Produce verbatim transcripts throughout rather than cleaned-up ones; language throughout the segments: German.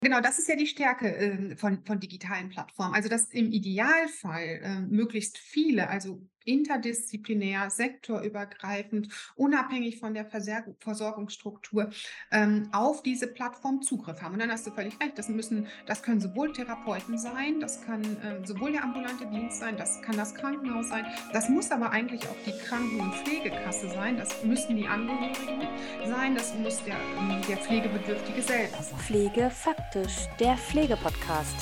Genau, das ist ja die Stärke, ähm, von von digitalen Plattformen. Also, dass im Idealfall, ähm, möglichst viele, also interdisziplinär, sektorübergreifend, unabhängig von der Versergu Versorgungsstruktur, ähm, auf diese Plattform Zugriff haben. Und dann hast du völlig recht, das müssen das können sowohl Therapeuten sein, das kann, ähm, sowohl der ambulante Dienst sein, das kann das Krankenhaus sein, das muss aber eigentlich auch die Kranken und Pflegekasse sein, das müssen die Angehörigen sein, das muss der, ähm der Pflegebedürftige selber sein. Pflege faktisch, der Pflegepodcast.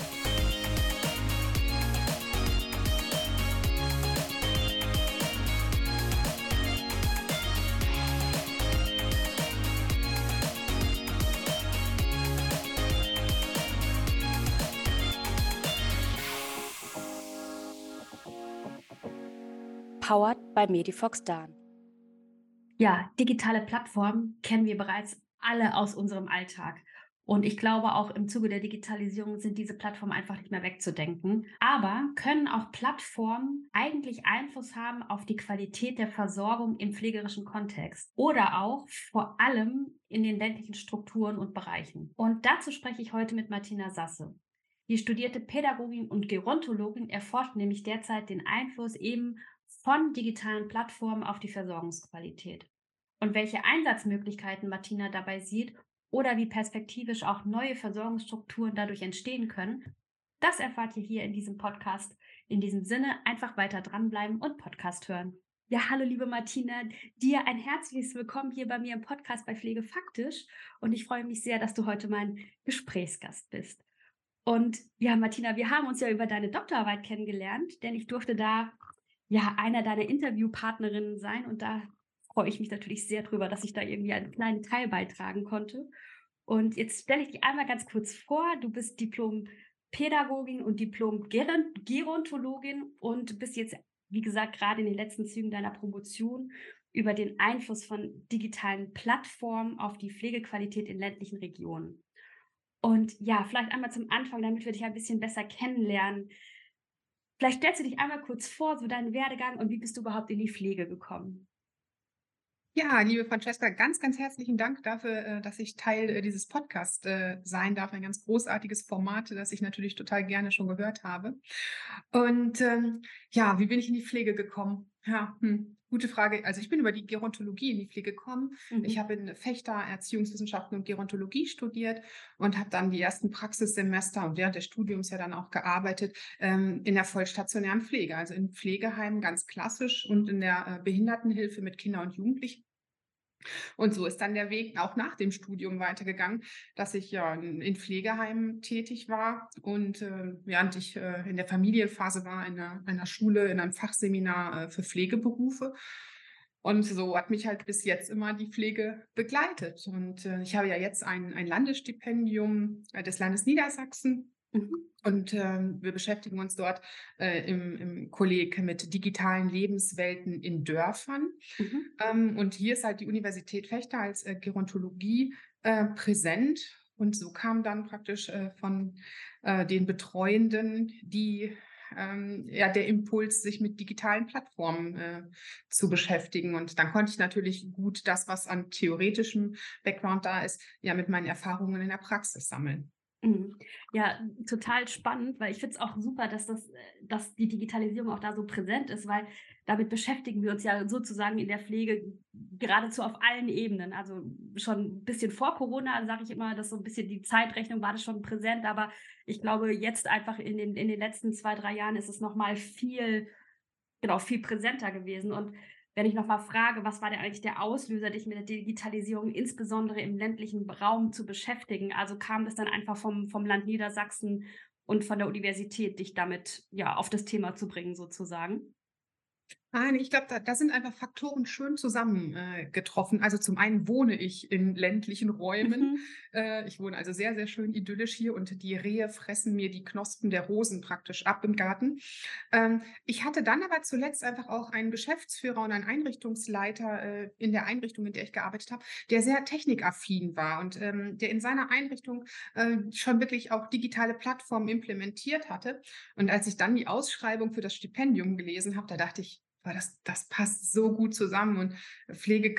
Powered by Medifox Dan. Ja, digitale Plattformen kennen wir bereits alle aus unserem Alltag. Und ich glaube, auch im Zuge der Digitalisierung sind diese Plattformen einfach nicht mehr wegzudenken. Aber können auch Plattformen eigentlich Einfluss haben auf die Qualität der Versorgung im pflegerischen Kontext oder auch vor allem in den ländlichen Strukturen und Bereichen? Und dazu spreche ich heute mit Martina Sasse. Die studierte Pädagogin und Gerontologin erforscht nämlich derzeit den Einfluss eben von digitalen Plattformen auf die Versorgungsqualität. Und welche Einsatzmöglichkeiten Martina dabei sieht oder wie perspektivisch auch neue Versorgungsstrukturen dadurch entstehen können, das erfahrt ihr hier in diesem Podcast. In diesem Sinne einfach weiter dranbleiben und Podcast hören. Ja, hallo liebe Martina, dir ein herzliches Willkommen hier bei mir im Podcast bei Pflege faktisch und ich freue mich sehr, dass du heute mein Gesprächsgast bist. Und ja, Martina, wir haben uns ja über deine Doktorarbeit kennengelernt, denn ich durfte da ja einer deiner Interviewpartnerinnen sein und da freue ich mich natürlich sehr drüber, dass ich da irgendwie einen kleinen Teil beitragen konnte. Und jetzt stelle ich dich einmal ganz kurz vor. Du bist Diplom-Pädagogin und Diplom-Gerontologin und bist jetzt, wie gesagt, gerade in den letzten Zügen deiner Promotion über den Einfluss von digitalen Plattformen auf die Pflegequalität in ländlichen Regionen. Und ja, vielleicht einmal zum Anfang, damit wir dich ein bisschen besser kennenlernen. Vielleicht stellst du dich einmal kurz vor, so deinen Werdegang und wie bist du überhaupt in die Pflege gekommen? Ja, liebe Francesca, ganz, ganz herzlichen Dank dafür, äh, dass ich Teil äh, dieses Podcasts äh, sein darf. Ein ganz großartiges Format, das ich natürlich total gerne schon gehört habe. Und ähm, ja, wie bin ich in die Pflege gekommen? Ja, hm, gute Frage. Also ich bin über die Gerontologie in die Pflege gekommen. Ich Mhm. habe in Fechter Erziehungswissenschaften und Gerontologie studiert und habe dann die ersten Praxissemester und während des Studiums ja dann auch gearbeitet ähm, in der vollstationären Pflege, also in Pflegeheimen ganz klassisch und in der äh, Behindertenhilfe mit Kindern und Jugendlichen. Und so ist dann der Weg auch nach dem Studium weitergegangen, dass ich ja in in Pflegeheimen tätig war und, äh, während ich, äh, in der Familienphase war, in 'ner einer Schule, in einem Fachseminar, äh, für Pflegeberufe. Und so hat mich halt bis jetzt immer die Pflege begleitet. Und, äh, ich habe ja jetzt ein ein Landesstipendium, äh, des Landes Niedersachsen Mhm. und, ähm, wir beschäftigen uns dort, äh, im im Kolleg mit digitalen Lebenswelten in Dörfern. Mhm. Ähm, und hier ist halt die Universität Fechter als, äh, Gerontologie, äh, präsent. Und so kam dann praktisch, äh, von, äh, den Betreuenden die ähm, ja, der Impuls, sich mit digitalen Plattformen, äh, zu beschäftigen. Und dann konnte ich natürlich gut das, was an theoretischem Background da ist, ja mit meinen Erfahrungen in der Praxis sammeln. Mhm. Ja, total spannend, weil ich finde es auch super, dass das, äh, dass die Digitalisierung auch da so präsent ist, weil damit beschäftigen wir uns ja sozusagen in der Pflege geradezu auf allen Ebenen. Also schon ein bisschen vor Corona, sage ich immer, dass so ein bisschen die Zeitrechnung war das schon präsent, aber ich glaube, jetzt einfach in den in den letzten zwei drei Jahren ist es noch mal viel genau, viel präsenter gewesen. Und wenn ich noch mal frage, was war denn eigentlich der Auslöser, dich mit der Digitalisierung insbesondere im ländlichen Raum zu beschäftigen? Also kam das dann einfach vom vom Land Niedersachsen und von der Universität, dich damit, ja, auf das Thema zu bringen sozusagen? Nein, ich glaube, da da sind einfach Faktoren schön zusammen äh, getroffen. Also, zum einen wohne ich in ländlichen Räumen. Mhm. Äh, ich wohne also sehr, sehr schön idyllisch hier und die Rehe fressen mir die Knospen der Rosen praktisch ab im Garten. Ähm, ich hatte dann aber zuletzt einfach auch einen Geschäftsführer und einen Einrichtungsleiter, äh, in der Einrichtung, in der ich gearbeitet habe, der sehr technikaffin war und, ähm, der in seiner Einrichtung, äh, schon wirklich auch digitale Plattformen implementiert hatte. Und als ich dann die Ausschreibung für das Stipendium gelesen habe, da dachte ich: „Boah, das das passt so gut zusammen." Und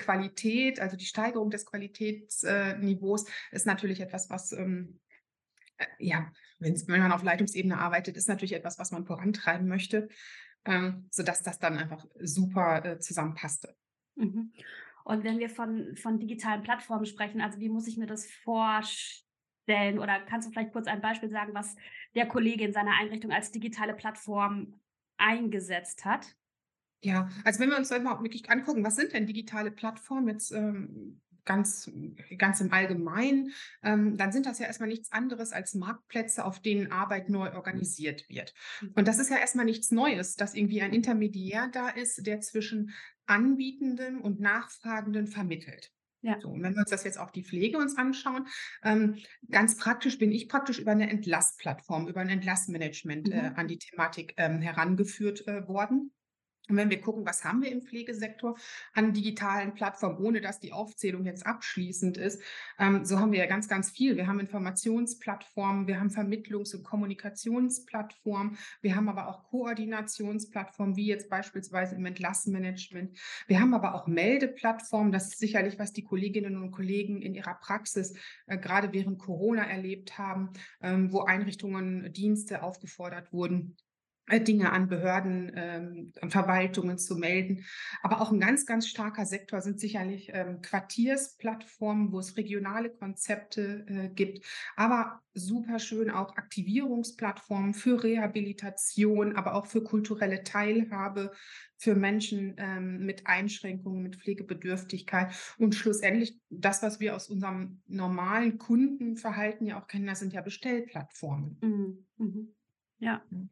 Pflegequalität, also die Steigerung des Qualitätsniveaus, äh, Niveaus ist natürlich etwas, was, ähm Äh, ja, wenn's wenn man auf Leitungsebene arbeitet, ist natürlich etwas, was man vorantreiben möchte, ähm, sodass das dann einfach super, äh, zusammenpasste. Mhm. Und wenn wir von von digitalen Plattformen sprechen, also wie muss ich mir das vorstellen? Oder kannst du vielleicht kurz ein Beispiel sagen, was der Kollege in seiner Einrichtung als digitale Plattform eingesetzt hat? Ja, also wenn wir uns dann mal wirklich angucken, was sind denn digitale Plattformen jetzt, ähm, ganz ganz im Allgemeinen, ähm, dann sind das ja erstmal nichts anderes als Marktplätze, auf denen Arbeit neu organisiert wird. Und Mhm. das ist ja erstmal nichts Neues, dass irgendwie ein Intermediär da ist, der zwischen Anbietenden und Nachfragenden vermittelt. Ja. So, und wenn wir uns das jetzt auf die Pflege uns anschauen, ähm, ganz praktisch bin ich praktisch über eine Entlassplattform, über ein Entlassmanagement, äh, Mhm. an die Thematik, ähm, herangeführt, äh, worden. Und wenn wir gucken, was haben wir im Pflegesektor an digitalen Plattformen, ohne dass die Aufzählung jetzt abschließend ist, ähm, so haben wir ja ganz, ganz viel. Wir haben Informationsplattformen, wir haben Vermittlungs- und Kommunikationsplattformen, wir haben aber auch Koordinationsplattformen, wie jetzt beispielsweise im Entlassmanagement. Wir haben aber auch Meldeplattformen. Das ist sicherlich, was die Kolleginnen und Kollegen in ihrer Praxis äh, gerade während Corona erlebt haben, ähm, wo Einrichtungen, Dienste aufgefordert wurden, äh, Dinge an Behörden, ähm, an Verwaltungen zu melden. Aber auch ein ganz, ganz starker Sektor sind sicherlich, ähm, Quartiersplattformen, wo es regionale Konzepte, äh, gibt, aber super schön auch Aktivierungsplattformen für Rehabilitation, aber auch für kulturelle Teilhabe, für Menschen, ähm, mit Einschränkungen, mit Pflegebedürftigkeit. Und schlussendlich das, was wir aus unserem normalen Kundenverhalten ja auch kennen, das sind ja Bestellplattformen. Mhm. Mhm. Ja. Mhm.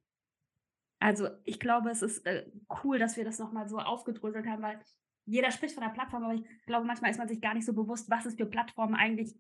Also, ich glaube, es ist, äh, cool, dass wir das noch mal so aufgedröselt haben, weil jeder spricht von der Plattform, aber ich glaube, manchmal ist man sich gar nicht so bewusst, was es für Plattformen eigentlich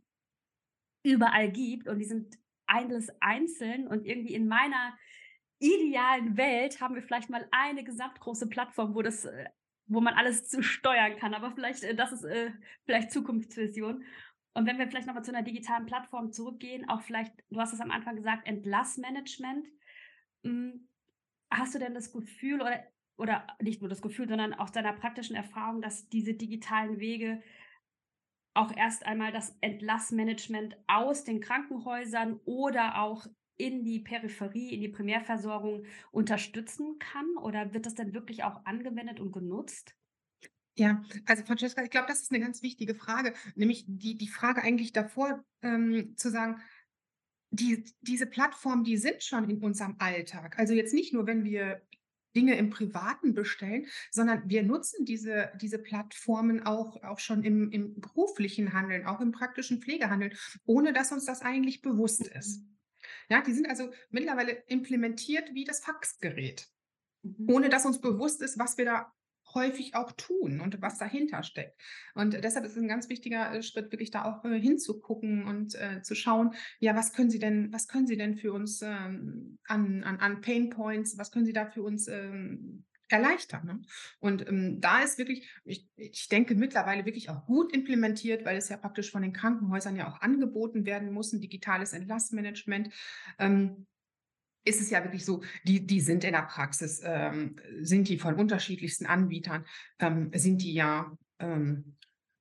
überall gibt und die sind alles einzeln und irgendwie in meiner idealen Welt haben wir vielleicht mal eine gesamtgroße Plattform, wo das äh, wo man alles zu steuern kann, aber vielleicht, äh, das ist, äh, vielleicht Zukunftsvision. Und wenn wir vielleicht noch mal zu einer digitalen Plattform zurückgehen, auch vielleicht du hast es am Anfang gesagt, Entlassmanagement. Hm, hast du denn das Gefühl oder oder nicht nur das Gefühl, sondern aus deiner praktischen Erfahrung, dass diese digitalen Wege auch erst einmal das Entlassmanagement aus den Krankenhäusern oder auch in die Peripherie, in die Primärversorgung unterstützen kann? Oder wird das denn wirklich auch angewendet und genutzt? Ja, also Francesca, ich glaube, das ist eine ganz wichtige Frage, nämlich die die Frage eigentlich davor, ähm, zu sagen, die diese Plattformen, die sind schon in unserem Alltag. Also, jetzt nicht nur, wenn wir Dinge im Privaten bestellen, sondern wir nutzen diese diese Plattformen auch auch schon im im beruflichen Handeln, auch im praktischen Pflegehandeln, ohne dass uns das eigentlich bewusst ist. Mhm. Ja, die sind also mittlerweile implementiert wie das Faxgerät, Mhm. ohne dass uns bewusst ist, was wir da häufig auch tun und was dahinter steckt. Und deshalb ist es 'n ganz wichtiger, äh, Schritt, wirklich da auch, äh, hinzugucken und, äh, zu schauen, ja, was können Sie denn was können Sie denn für uns, ähm, an an an Pain Points was können Sie da für uns, ähm, erleichtern, ne? Und, ähm, da ist wirklich ich ich denke mittlerweile wirklich auch gut implementiert, weil es ja praktisch von den Krankenhäusern ja auch angeboten werden muss, 'n digitales Entlassmanagement. Ähm, ist es ja wirklich so, die die sind in der Praxis, ähm, sind die von unterschiedlichsten Anbietern, ähm, sind die ja, ähm,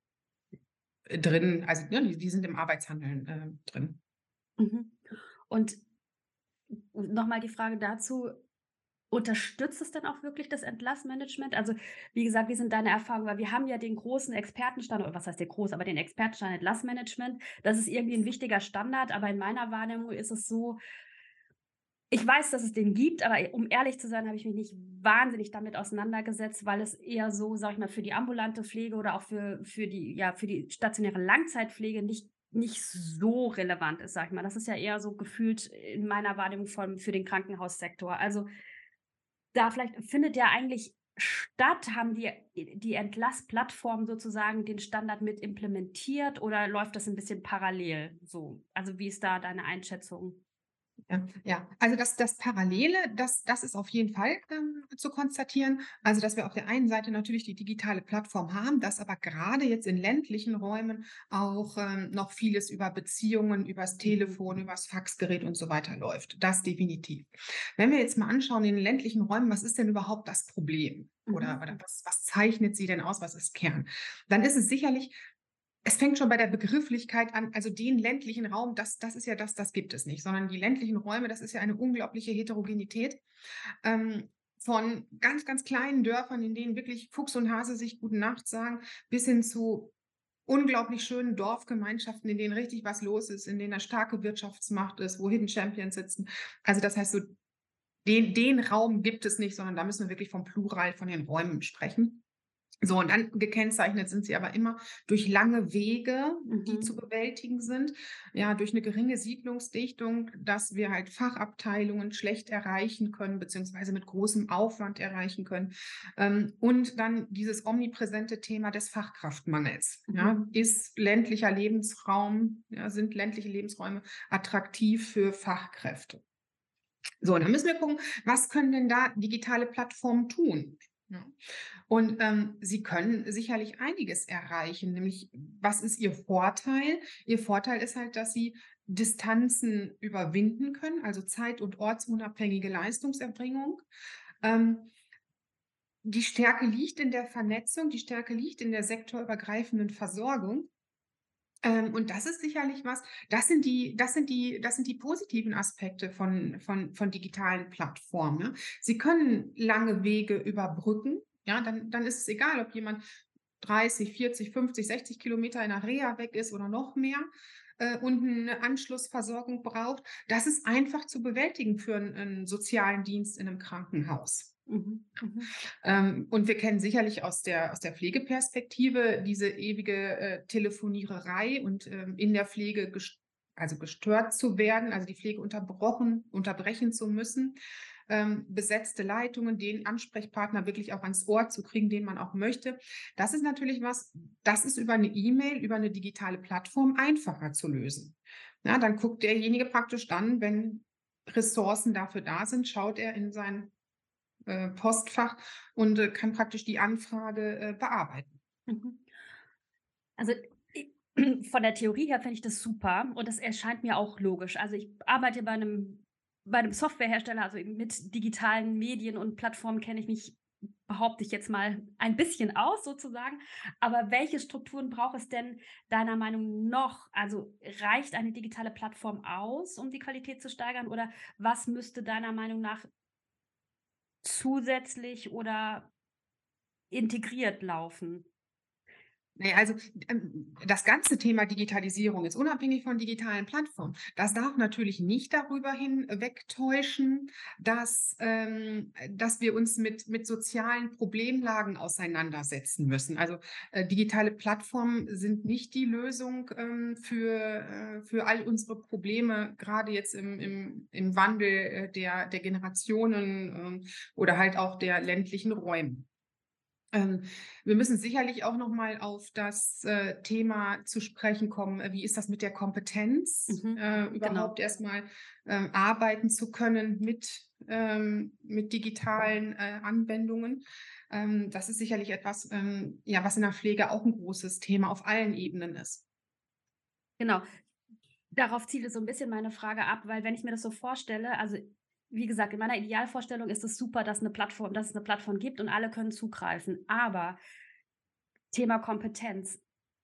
drin, also, ne, die die sind im Arbeitshandeln, ähm, drin. Mhm. Und noch mal die Frage dazu, unterstützt es denn auch wirklich das Entlassmanagement? Also, wie gesagt, wie sind deine Erfahrungen? Weil wir haben ja den großen Expertenstandard oder was heißt der groß, aber den Expertenstandard Entlassmanagement. Das ist irgendwie ein wichtiger Standard, aber in meiner Wahrnehmung ist es so, ich weiß, dass es den gibt, aber um ehrlich zu sein, habe ich mich nicht wahnsinnig damit auseinandergesetzt, weil es eher so, sage ich mal, für die ambulante Pflege oder auch für für die ja, für die stationäre Langzeitpflege nicht nicht so relevant ist, sage ich mal. Das ist ja eher so gefühlt in meiner Wahrnehmung von für den Krankenhaussektor. Also, da vielleicht findet ja eigentlich statt, haben die die Entlassplattform sozusagen den Standard mit implementiert oder läuft das ein bisschen parallel so? Also, wie ist da deine Einschätzung? Ja, ja. Also das das Parallele, das das ist auf jeden Fall, ähm, zu konstatieren. Also, dass wir auf der einen Seite natürlich die digitale Plattform haben, dass aber gerade jetzt in ländlichen Räumen auch, ähm, noch vieles über Beziehungen, übers Mhm. Telefon, übers Faxgerät und so weiter läuft. Das definitiv. Wenn wir jetzt mal anschauen in den ländlichen Räumen, was ist denn überhaupt das Problem? Oder oder Mhm. was was zeichnet sie denn aus? Was ist Kern? Dann ist es sicherlich Es fängt schon bei der Begrifflichkeit an, also den ländlichen Raum, das das ist ja das das gibt es nicht, sondern die ländlichen Räume, das ist ja eine unglaubliche Heterogenität, ähm, von ganz, ganz kleinen Dörfern, in denen wirklich Fuchs und Hase sich gute Nacht sagen, bis hin zu unglaublich schönen Dorfgemeinschaften, in denen richtig was los ist, in denen 'ne starke Wirtschaftsmacht ist, wo Hidden Champions sitzen. Also, das heißt so, den den Raum gibt es nicht, sondern da müssen wir wirklich vom Plural von den Räumen sprechen. So, und dann gekennzeichnet sind sie aber immer durch lange Wege, die zu Mhm. bewältigen sind, ja, durch eine geringe Siedlungsdichtung, dass wir halt Fachabteilungen schlecht erreichen können, beziehungsweise mit großem Aufwand erreichen können. Ähm, und dann dieses omnipräsente Thema des Fachkraftmangels, ja. Mhm. Ist ländlicher Lebensraum ja, sind ländliche Lebensräume attraktiv für Fachkräfte? So, und dann müssen wir gucken, was können denn da digitale Plattformen tun? Ja. Und ähm, sie können sicherlich einiges erreichen, nämlich was ist ihr Vorteil? Ihr Vorteil ist halt, dass sie Distanzen überwinden können, also zeit- und ortsunabhängige Leistungserbringung. Ähm, die Stärke liegt in der Vernetzung, die Stärke liegt in der sektorübergreifenden Versorgung. Ähm, und das ist sicherlich was, das sind die das sind die das sind die positiven Aspekte von von von digitalen Plattformen, ne? Sie können lange Wege überbrücken, ja, dann dann ist es egal, ob jemand dreißig, vierzig, fünfzig, sechzig Kilometer in 'ner Reha weg ist oder noch mehr, äh, und eine Anschlussversorgung braucht. Das ist einfach zu bewältigen für einen 'n sozialen Dienst in einem Krankenhaus. Mhm. Mhm. Ähm, und wir kennen sicherlich aus der aus der Pflegeperspektive diese ewige, äh, Telefoniererei und, ähm, in der Pflege ges also gestört zu werden, also die Pflege unterbrochen unterbrechen zu müssen, ähm, besetzte Leitungen, den Ansprechpartner wirklich auch ans Ohr zu kriegen, den man auch möchte. Das ist natürlich was, das ist über eine E-Mail, über eine digitale Plattform einfacher zu lösen. Ja, dann guckt derjenige praktisch dann, wenn Ressourcen dafür da sind, schaut er in sein äh, Postfach und, äh, kann praktisch die Anfrage, äh, bearbeiten. Mhm. Also, i von der Theorie her finde ich das super und das erscheint mir auch logisch. Also, ich arbeite bei einem bei 'nem Softwarehersteller, also eben mit digitalen Medien und Plattformen kenne ich mich, behaupte ich jetzt mal, ein bisschen aus sozusagen. Aber welche Strukturen braucht es denn deiner Meinung noch? Also, reicht eine digitale Plattform aus, um die Qualität zu steigern oder was müsste deiner Meinung nach zusätzlich oder integriert laufen? Ne, also, ähm, das ganze Thema Digitalisierung ist unabhängig von digitalen Plattformen. Das darf natürlich nicht darüber hinwegtäuschen, dass, ähm dass wir uns mit mit sozialen Problemlagen auseinandersetzen müssen. Also, äh, digitale Plattformen sind nicht die Lösung, ähm, für, äh für all unsere Probleme, gerade jetzt im im im Wandel, äh, der der Generationen, ähm, oder halt auch der ländlichen Räume. Ähm, wir müssen sicherlich auch noch mal auf das, äh, Thema zu sprechen kommen, äh, wie ist das mit der Kompetenz, Mhm. äh, Genau. überhaupt erst mal, ähm, arbeiten zu können mit ähm, mit digitalen, äh, Anwendungen. Ähm, das ist sicherlich etwas, ähm, ja, was in der Pflege auch ein großes Thema auf allen Ebenen ist. Genau. Darauf zielte so ein bisschen meine Frage ab, weil wenn ich mir das so vorstelle, also, wie gesagt, in meiner Idealvorstellung ist es super, dass 'ne Plattform dass es eine Plattform gibt und alle können zugreifen. Aber Thema Kompetenz.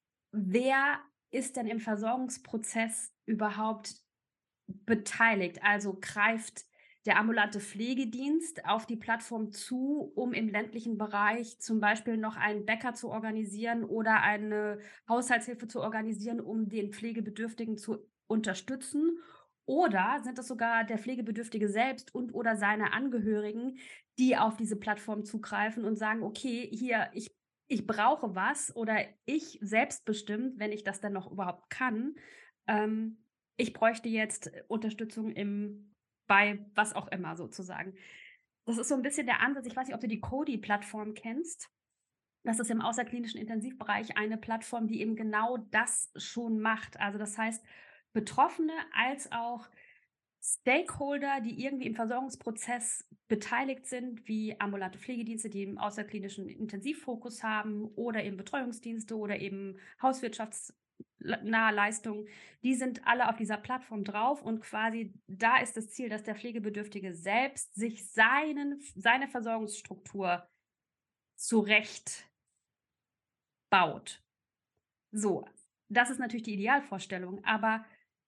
Wer ist denn im Versorgungsprozess überhaupt beteiligt? Also, greift der ambulante Pflegedienst auf die Plattform zu, um im ländlichen Bereich zum Beispiel noch einen Bäcker zu organisieren oder eine Haushaltshilfe zu organisieren, um den Pflegebedürftigen zu unterstützen? Oder sind es sogar der Pflegebedürftige selbst und oder seine Angehörigen, die auf diese Plattform zugreifen und sagen: „Okay, hier, ich ich brauche was oder ich selbstbestimmt, wenn ich das denn noch überhaupt kann, ähm, ich bräuchte jetzt äh, Unterstützung im bei was auch immer sozusagen. Das ist so 'n bisschen der Ansatz. Ich weiß nicht, ob du die Cody-Plattform kennst. Das ist im außerklinischen Intensivbereich eine Plattform, die eben genau das schon macht. Also, das heißt, Betroffene als auch Stakeholder, die irgendwie im Versorgungsprozess beteiligt sind, wie ambulante Pflegedienste, die im außerklinischen Intensivfokus haben oder eben Betreuungsdienste oder eben hauswirtschaftsnahe Leistungen, die sind alle auf dieser Plattform drauf und quasi da ist das Ziel, dass der Pflegebedürftige selbst sich seinen seine Versorgungsstruktur zurecht baut. So, das ist natürlich die Idealvorstellung, aber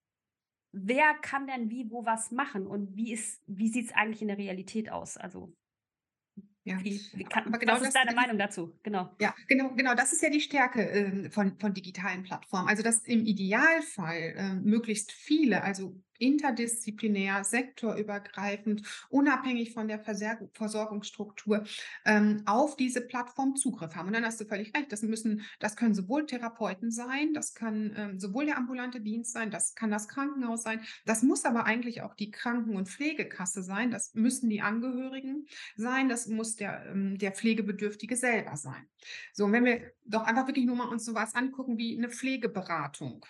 wer kann denn wie, wo was machen und wie ist wie sieht's eigentlich in der Realität aus? Also, Ja, wie wie aber kann genau was ist das deine Meinung dazu? Genau. Ja, genau, genau, das ist ja die Stärke, ähm, von von digitalen Plattformen. Also, dass im Idealfall, ähm, möglichst viele, also interdisziplinär, sektorübergreifend, unabhängig von der Verserg Versorgungsstruktur, ähm, auf diese Plattform Zugriff haben. Und dann hast du völlig recht, das müssen das können sowohl Therapeuten sein, das kann, ähm, sowohl der ambulante Dienst sein, das kann das Krankenhaus sein, das muss aber eigentlich auch die Kranken und Pflegekasse sein, das müssen die Angehörigen sein, das muss der, ähm, der Pflegebedürftige selber sein. So, und wenn wir doch einfach wirklich nur mal uns so was angucken wie eine Pflegeberatung.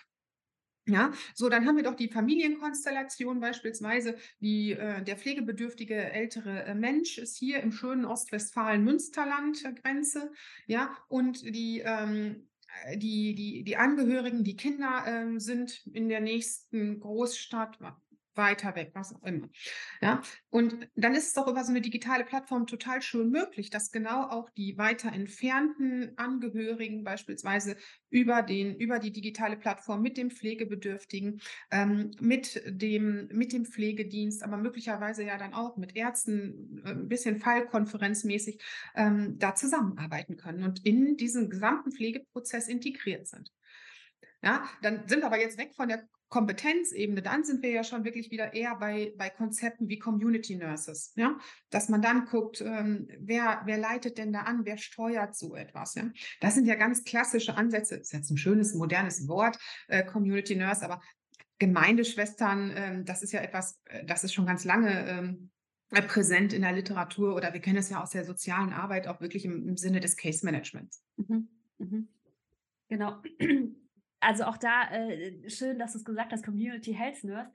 Ja, so, dann haben wir doch die Familienkonstellation beispielsweise, die, äh, der pflegebedürftige ältere, äh, Mensch ist hier im schönen Ostwestfalen-Münsterland, äh, Grenze, ja, und die, ähm, äh, die die die Angehörigen, die Kinder, ähm, sind in der nächsten Großstadt, wa weiter weg, was auch immer. Ja, und dann ist es doch über so eine digitale Plattform total schön möglich, dass genau auch die weiter entfernten Angehörigen beispielsweise über den über die digitale Plattform mit dem Pflegebedürftigen, ähm, mit dem mit dem Pflegedienst, aber möglicherweise ja dann auch mit Ärzten, äh, 'n bisschen fallkonferenzmäßig, ähm, da zusammenarbeiten können und in diesen gesamten Pflegeprozess integriert sind. Ja, dann sind wir aber jetzt weg von der Kompetenzebene. Dann sind wir ja schon wirklich wieder eher bei bei Konzepten wie Community Nurses, ja? Dass man dann guckt, ähm, wer wer leitet denn da an? Wer steuert so etwas, ja? Das sind ja ganz klassische Ansätze. Ist jetzt ein schönes, modernes Wort, äh, Community Nurse, aber Gemeindeschwestern, ähm, das ist ja etwas, äh, das ist schon ganz lange, ähm, äh, präsent in der Literatur oder wir kennen es ja aus der sozialen Arbeit auch wirklich im im Sinne des Case Managements. Mhm, mhm. Genau. Also auch da, äh, schön, dass du es gesagt hast, Community Health Nurse,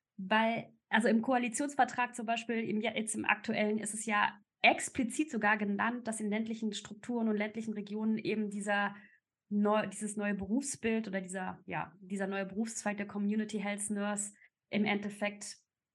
weil also im Koalitionsvertrag zum Beispiel, im, je- jetzt im aktuellen, ist es ja explizit sogar genannt, dass in ländlichen Strukturen und ländlichen Regionen eben dieser neu, dieses neue Berufsbild oder dieser, ja, dieser neue Berufszweig der Community Health Nurse im Endeffekt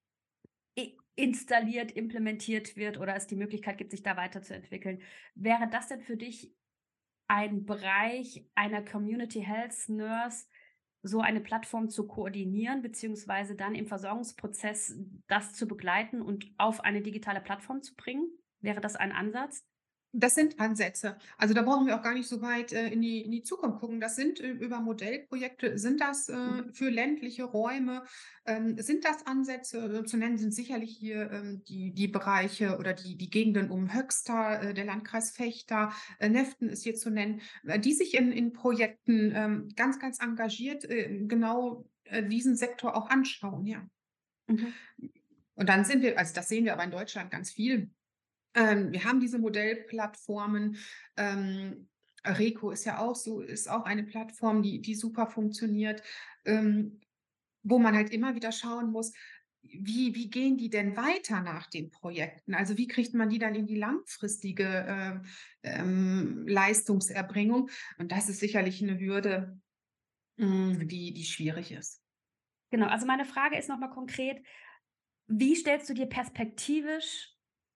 i- installiert, implementiert wird oder es die Möglichkeit gibt, sich da weiterzuentwickeln. Wäre das denn für dich ein Bereich einer Community Health Nurse, so eine Plattform zu koordinieren, beziehungsweise dann im Versorgungsprozess das zu begleiten und auf eine digitale Plattform zu bringen? Wäre das ein Ansatz? Das sind Ansätze. Also, da brauchen wir auch gar nicht so weit, äh, in die in die Zukunft gucken. Das sind, äh, über Modellprojekte sind das, äh, Mhm. für ländliche Räume, ähm, sind das Ansätze, äh, zu nennen sind sicherlich hier, ähm, die die Bereiche oder die die Gegenden um Höxter, äh, der Landkreis Vechta, äh, Neften ist hier zu nennen, äh, die sich in in Projekten, ähm, ganz, ganz engagiert, äh, genau, äh, diesen Sektor auch anschauen, ja. Mhm. Und dann sind wir also, das sehen wir aber in Deutschland ganz viel. Ähm, wir haben diese Modellplattformen. Ähm, Reco ist ja auch so ist auch eine Plattform, die die super funktioniert, ähm, wo man halt immer wieder schauen muss, wie wie gehen die denn weiter nach den Projekten? Also, wie kriegt man die dann in die langfristige, ähm, ähm, Leistungserbringung? Und das ist sicherlich eine Hürde, hm, die die schwierig ist. Genau, also meine Frage ist nochmal konkret, wie stellst du dir perspektivisch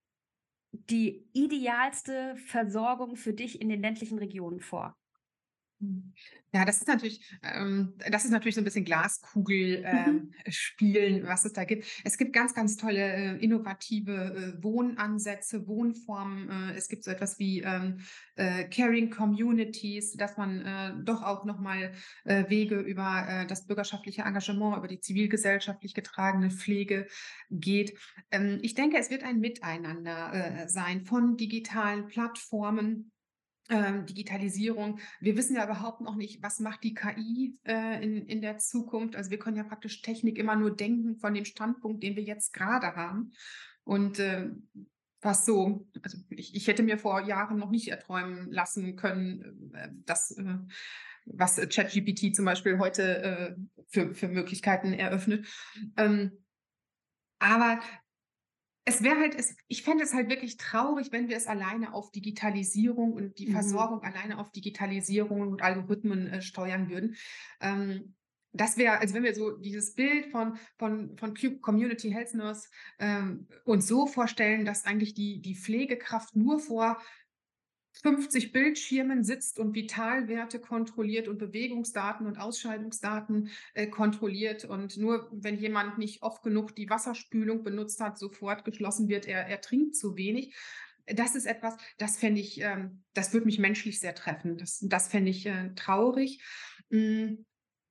die idealste Versorgung für dich in den ländlichen Regionen vor? Mhm. Ja, das ist natürlich ähm, das ist natürlich so ein bisschen Glaskugel, Mhm. ähm, spielen, was es da gibt. Es gibt ganz, ganz tolle, äh, innovative, äh, Wohnansätze, Wohnformen. Äh, es gibt so etwas wie, ähm, äh, Caring Communities, dass man, äh, doch auch noch mal, äh, Wege über, äh, das bürgerschaftliche Engagement, über die zivilgesellschaftlich getragene Pflege geht. Ähm, ich denke, es wird ein Miteinander, äh, sein von digitalen Plattformen, ähm, Digitalisierung. Wir wissen ja überhaupt noch nicht, was macht die K I, äh, in in der Zukunft. Also, wir können ja praktisch Technik immer nur denken von dem Standpunkt, den wir jetzt gerade haben. Und, ähm, was so also, ich ich hätte mir vor Jahren noch nicht erträumen lassen können, äh, dass, äh was, äh, ChatGPT zum Beispiel heute, äh, für für Möglichkeiten eröffnet. Ähm, aber es wäre halt es ich fände es halt wirklich traurig, wenn wir es alleine auf Digitalisierung und die Mhm. Versorgung alleine auf Digitalisierung und Algorithmen, äh, steuern würden. Ähm, das wäre also, wenn wir so dieses Bild von von von Cu Community Health Nurse, ähm, uns so vorstellen, dass eigentlich die die Pflegekraft nur vor fünfzig Bildschirmen sitzt und Vitalwerte kontrolliert und Bewegungsdaten und Ausscheidungsdaten äh, kontrolliert. Und nur wenn jemand nicht oft genug die Wasserspülung benutzt hat, sofort geschlossen wird, er, er trinkt zu wenig. Das ist etwas, das fände ich, ähm, das würde mich menschlich sehr treffen. Das, das fände ich äh, traurig. Mm,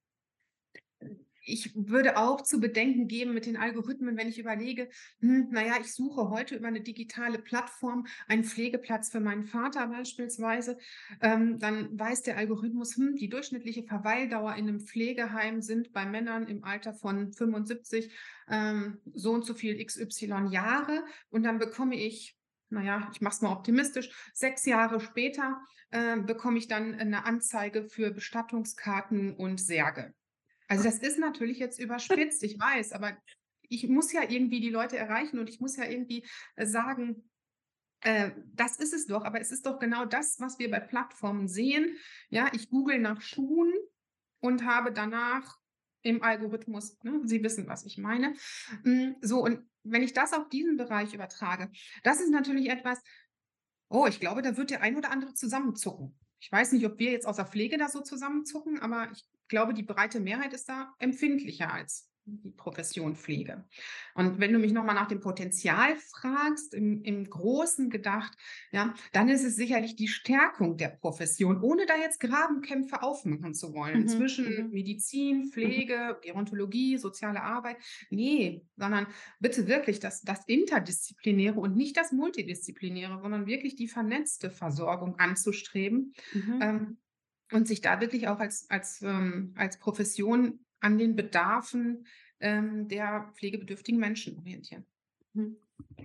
Ich würde auch zu bedenken geben mit den Algorithmen, wenn ich überlege, hm, naja, ich suche heute über eine digitale Plattform einen Pflegeplatz für meinen Vater beispielsweise, ähm, dann weiß der Algorithmus, hm, die durchschnittliche Verweildauer in einem Pflegeheim sind bei Männern im Alter von fünfundsiebzig ähm, so und so viel X Y Jahre und dann bekomme ich, naja, ich mache es mal optimistisch, sechs Jahre später äh, bekomme ich dann eine Anzeige für Bestattungskarten und Särge. Also das ist natürlich jetzt überspitzt, ich weiß, aber ich muss ja irgendwie die Leute erreichen und ich muss ja irgendwie äh, sagen, äh, das ist es doch, aber es ist doch genau das, was wir bei Plattformen sehen. Ja, ich google nach Schuhen und habe danach im Algorithmus, ne, Sie wissen, was ich meine. Mm, So, und wenn ich das auf diesen Bereich übertrage, das ist natürlich etwas, oh, ich glaube, da wird der ein oder andere zusammenzucken. Ich weiß nicht, ob wir jetzt aus der Pflege da so zusammenzucken, aber ich glaube, die breite Mehrheit ist da empfindlicher als die Profession Pflege. Und wenn du mich nochmal nach dem Potenzial fragst, im, im Großen gedacht, ja, dann ist es sicherlich die Stärkung der Profession, ohne da jetzt Grabenkämpfe aufmachen zu wollen, Mhm, zwischen mhm, Medizin, mhm, Pflege, Gerontologie, soziale Arbeit. Nee, sondern bitte wirklich das, das Interdisziplinäre und nicht das Multidisziplinäre, sondern wirklich die vernetzte Versorgung anzustreben mhm, ähm, und sich da wirklich auch als, als, ähm, als Profession an den Bedarfen ähm, der pflegebedürftigen Menschen orientieren. mhm.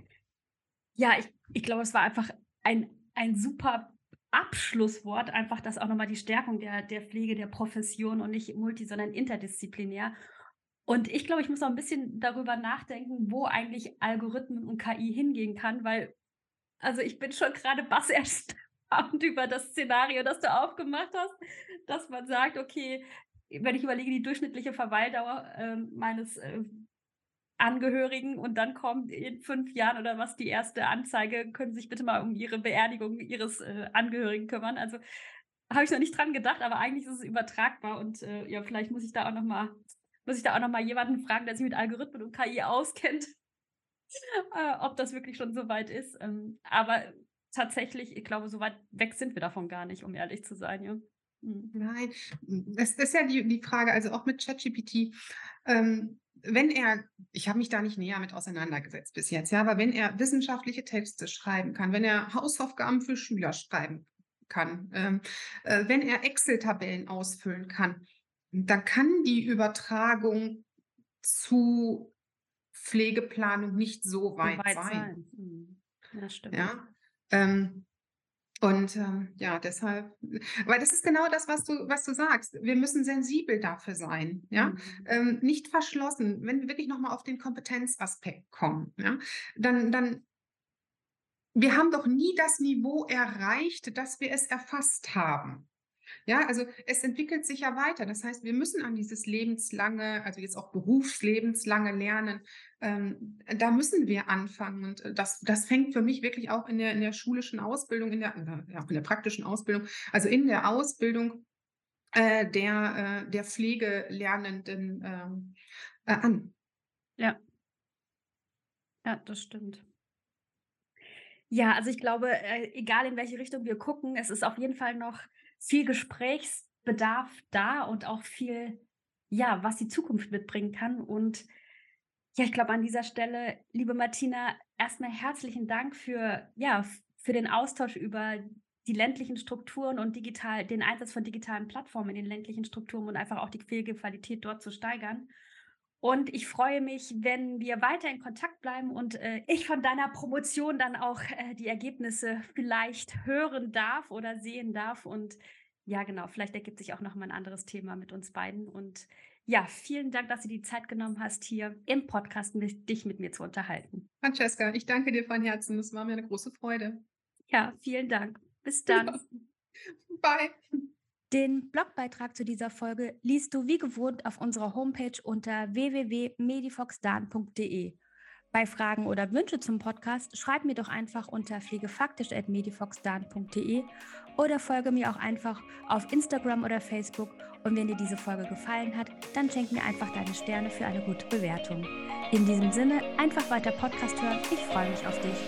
Ja, ich, ich glaube, es war einfach ein, ein super Abschlusswort, einfach das auch nochmal die Stärkung der, der Pflege, der Profession und nicht multi, sondern interdisziplinär. Und ich glaube, ich muss auch ein bisschen darüber nachdenken, wo eigentlich Algorithmen und K I hingehen kann, weil, also ich bin schon gerade basserstaunt über das Szenario, das du aufgemacht hast, dass man sagt, okay, wenn ich überlege, die durchschnittliche Verweildauer ähm, meines äh, Angehörigen und dann kommt in fünf Jahren oder was die erste Anzeige, können Sie sich bitte mal um Ihre Beerdigung Ihres äh, Angehörigen kümmern. Also habe ich noch nicht dran gedacht, aber eigentlich ist es übertragbar und äh, ja, vielleicht muss ich da auch noch mal muss ich da auch noch mal jemanden fragen, der sich mit Algorithmen und K I auskennt, äh, ob das wirklich schon so weit ist. Ähm, aber tatsächlich, ich glaube, so weit weg sind wir davon gar nicht, um ehrlich zu sein, ja. Mhm. Nein, es ist ja die, die Frage, also auch mit ChatGPT, ähm, wenn er, ich habe mich da nicht näher mit auseinandergesetzt bis jetzt, ja, aber wenn er wissenschaftliche Texte schreiben kann, wenn er Hausaufgaben für Schüler schreiben kann, ähm, äh, wenn er Excel-Tabellen ausfüllen kann, dann kann die Übertragung zu Pflegeplanung nicht so So weit weit sein. sein. Mhm. Ja, stimmt. Ja, ähm, und ähm, ja, deshalb, weil das ist genau das, was du, was du sagst. Wir müssen sensibel dafür sein, ja, Mhm. ähm, nicht verschlossen. Wenn wir wirklich nochmal auf den Kompetenzaspekt kommen, ja, dann, dann, wir haben doch nie das Niveau erreicht, dass wir es erfasst haben. Ja, also es entwickelt sich ja weiter. Das heißt, wir müssen an dieses lebenslange, also jetzt auch berufslebenslange Lernen, ähm, da müssen wir anfangen. Und äh, das, das fängt für mich wirklich auch in der, in der schulischen Ausbildung, in der, in der, ja, in der praktischen Ausbildung, also in der Ausbildung äh, der, äh, der Pflegelernenden ähm, äh, an. Ja, ja, das stimmt. Ja, also ich glaube, äh, egal in welche Richtung wir gucken, es ist auf jeden Fall noch viel Gesprächsbedarf da und auch viel, ja, was die Zukunft mitbringen kann. Und ja, ich glaube, an dieser Stelle, liebe Martina, erstmal herzlichen Dank für, ja, f- für den Austausch über die ländlichen Strukturen und digital, den Einsatz von digitalen Plattformen in den ländlichen Strukturen und einfach auch die Pflegequalität dort zu steigern. Und ich freue mich, wenn wir weiter in Kontakt bleiben und äh, ich von deiner Promotion dann auch äh, die Ergebnisse vielleicht hören darf oder sehen darf. Und ja, genau, vielleicht ergibt sich auch noch mal ein anderes Thema mit uns beiden. Und ja, vielen Dank, dass du die Zeit genommen hast, hier im Podcast mit, dich mit mir zu unterhalten. Francesca, ich danke dir von Herzen. Es war mir eine große Freude. Ja, vielen Dank. Bis Ja. dann. Bye. Den Blogbeitrag zu dieser Folge liest du wie gewohnt auf unserer Homepage unter w w w punkt medifoxdan punkt de. Bei Fragen oder Wünsche zum Podcast schreib mir doch einfach unter pflegefaktisch at medifoxdan punkt de oder folge mir auch einfach auf Instagram oder Facebook. Und wenn dir diese Folge gefallen hat, dann schenk mir einfach deine Sterne für eine gute Bewertung. In diesem Sinne, einfach weiter Podcast hören. Ich freue mich auf dich.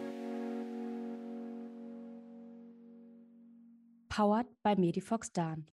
Powered by Medifox Dan.